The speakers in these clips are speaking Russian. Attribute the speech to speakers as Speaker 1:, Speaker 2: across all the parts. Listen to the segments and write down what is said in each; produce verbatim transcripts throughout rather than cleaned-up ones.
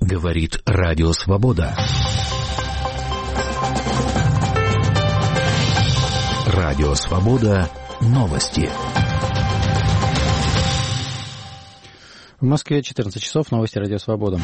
Speaker 1: Говорит Радио Свобода. Радио Свобода. Новости.
Speaker 2: В Москве четырнадцать часов. Новости Радио Свобода.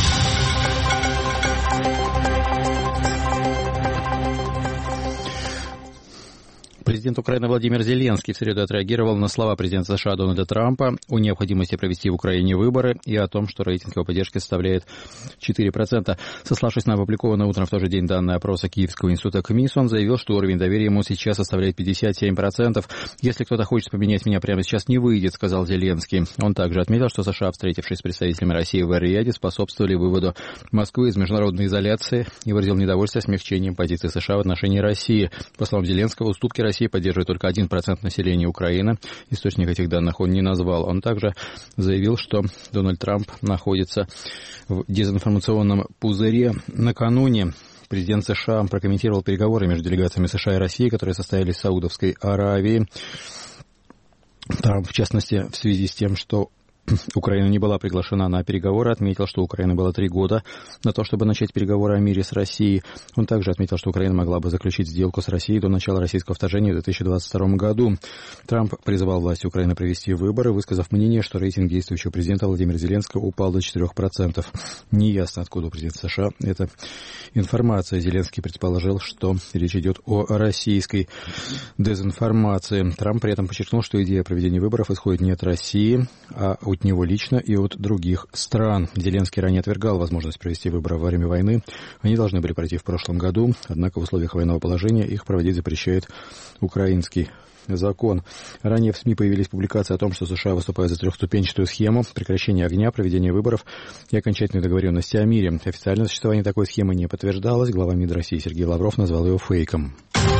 Speaker 2: Президент Украины Владимир Зеленский в среду отреагировал на слова президента США Дональда Трампа о необходимости провести в Украине выборы и о том, что рейтинг его поддержки составляет четыре процента. Сославшись на опубликованное утром в тот же день данные опроса Киевского института КМИС, он заявил, что уровень доверия ему сейчас составляет пятьдесят семь процентов. «Если кто-то хочет поменять меня прямо сейчас, не выйдет», — сказал Зеленский. Он также отметил, что США, встретившись с представителями России в Эр-Рияде, способствовали выводу Москвы из международной изоляции и выразил недовольство смягчением позиции США в отношении России. По словам Зеленского, уступки России поддерживает только один процент населения Украины. Источник этих данных он не назвал. Он также заявил, что Дональд Трамп находится в дезинформационном пузыре. Накануне президент США прокомментировал переговоры между делегациями США и России, которые состоялись в Саудовской Аравии. Трамп, в частности, в связи с тем, что Украина не была приглашена на переговоры, отметил, что у Украины было три года на то, чтобы начать переговоры о мире с Россией. Он также отметил, что Украина могла бы заключить сделку с Россией до начала российского вторжения в две тысячи двадцать втором году. Трамп призывал власти Украины провести выборы, высказав мнение, что рейтинг действующего президента Владимира Зеленского упал до четырех процентов. Неясно, откуда у президента США эта информация. Зеленский предположил, что речь идет о российской дезинформации. Трамп при этом подчеркнул, что идея проведения выборов исходит не от России, а от него лично и от других стран. Зеленский ранее отвергал возможность провести выборы во время войны. Они должны были пройти в прошлом году, однако в условиях военного положения их проводить запрещает украинский закон. Ранее в СМИ появились публикации о том, что США выступают за трехступенчатую схему прекращения огня, проведения выборов и окончательной договоренности о мире. Официально существование такой схемы не подтверждалось. Глава МИД России Сергей Лавров назвал ее фейком.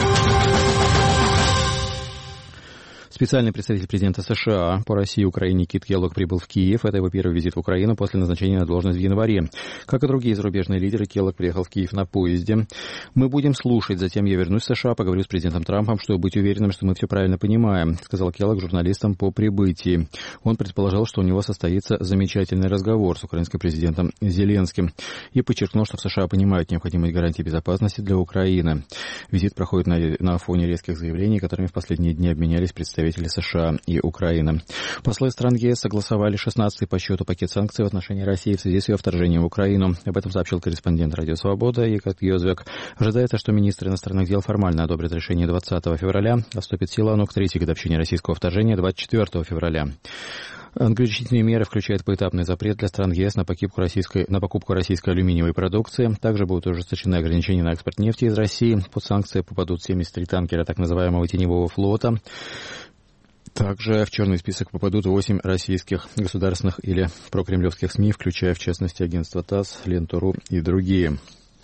Speaker 2: Специальный представитель президента США по России и Украине Кит Келлог прибыл в Киев. Это его первый визит в Украину после назначения на должность в январе. Как и другие зарубежные лидеры, Келлог приехал в Киев на поезде. «Мы будем слушать, затем я вернусь в США, поговорю с президентом Трампом, чтобы быть уверенным, что мы все правильно понимаем», — сказал Келлог журналистам по прибытии. Он предположил, что у него состоится замечательный разговор с украинским президентом Зеленским и подчеркнул, что в США понимают необходимость гарантии безопасности для Украины. Визит проходит на, на фоне резких заявлений, которыми в последние дни обменялись представители США и Украины. Послы стран ЕС согласовали шестнадцатый по счету пакет санкций в отношении России в связи с ее вторжением в Украину. Об этом сообщил корреспондент Радио Свобода Екат Йозвек. Ожидается, что министры иностранных дел формально одобрят решение двадцатого февраля, а вступит в силу оно к третьей годовщине российского вторжения двадцать четвёртого февраля. Ограничительные меры включают поэтапный запрет для стран ЕС на покупку российской, на покупку российской алюминиевой продукции. Также будут ужесточены ограничения на экспорт нефти из России. Под санкции попадут семьдесят три танкера так называемого теневого флота. Также в черный список попадут восемь российских государственных или прокремлевских СМИ, включая, в частности, агентство ТАСС, Ленту.ру и другие.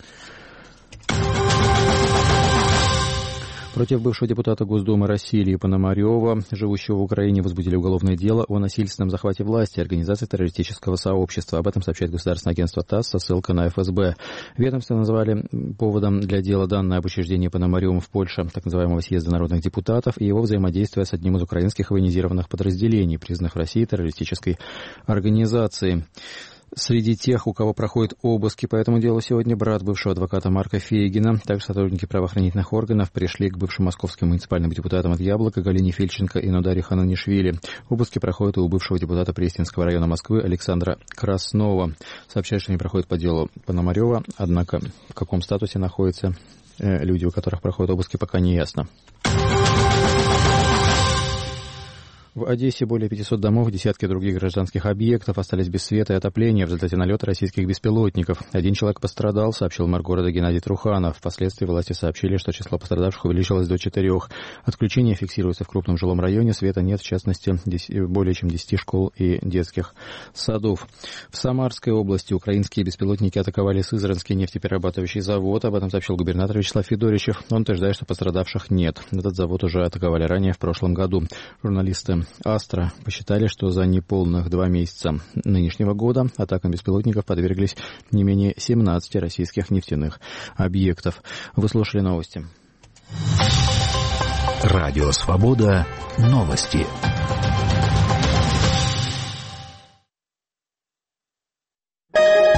Speaker 2: Против бывшего депутата Госдумы России Ильи Пономарева, живущего в Украине, возбудили уголовное дело о насильственном захвате власти организации террористического сообщества. Об этом сообщает государственное агентство ТАСС со ссылкой на эф эс бэ. Ведомство назвали поводом для дела данное об учреждении Пономаревым в Польше так называемого съезда народных депутатов и его взаимодействия с одним из украинских военизированных подразделений, признанных в России террористической организацией. Среди тех, у кого проходят обыски по этому делу сегодня, брат бывшего адвоката Марка Фейгина. Также сотрудники правоохранительных органов пришли к бывшим московским муниципальным депутатам от «Яблока» Галине Фильченко и Нодаре Хананишвили. Обыски проходят и у бывшего депутата Пресненского района Москвы Александра Краснова. Сообщают, что они проходят по делу Пономарева, однако в каком статусе находятся э, люди, у которых проходят обыски, пока не ясно. В Одессе более пятисот домов, десятки других гражданских объектов остались без света и отопления в результате налета российских беспилотников. Один человек пострадал, сообщил мэр города Геннадий Труханов. Впоследствии власти сообщили, что число пострадавших увеличилось до четырех. Отключение фиксируется в крупном жилом районе, света нет, в частности, более чем десяти школ и детских садов. В Самарской области украинские беспилотники атаковали Сызранский нефтеперерабатывающий завод. Об этом сообщил губернатор Вячеслав Федоричев. Он утверждает, что пострадавших нет. Этот завод уже атаковали ранее в прошлом году. Журналисты Астра посчитали, что за неполных два месяца нынешнего года атакам беспилотников подверглись не менее семнадцати российских нефтяных объектов. Вы слушали новости.
Speaker 1: Радио Свобода. Новости.